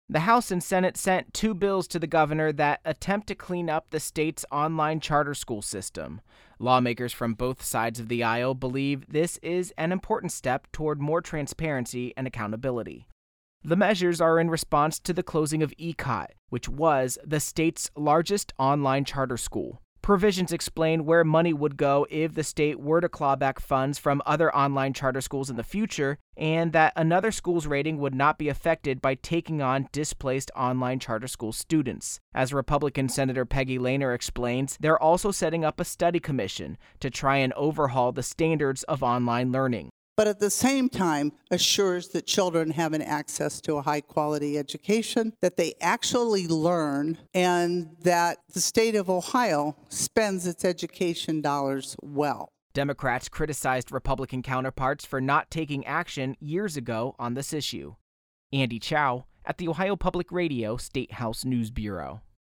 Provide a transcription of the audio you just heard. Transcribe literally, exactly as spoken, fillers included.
The House and Senate sent two bills to the governor that attempt to clean up the state's online charter school system. Lawmakers from both sides of the aisle believe this is an important step toward more transparency and accountability. The measures are in response to the closing of E C O T, which was the state's largest online charter school. Provisions explain where money would go if the state were to claw back funds from other online charter schools in the future, and that another school's rating would not be affected by taking on displaced online charter school students. As Republican Senator Peggy Lehner explains, they're also setting up a study commission to try and overhaul the standards of online learning. But at the same time assures that children have an access to a high-quality education, that they actually learn, and that the state of Ohio spends its education dollars well. Democrats criticized Republican counterparts for not taking action years ago on this issue. Andy Chow at the Ohio Public Radio State House News Bureau.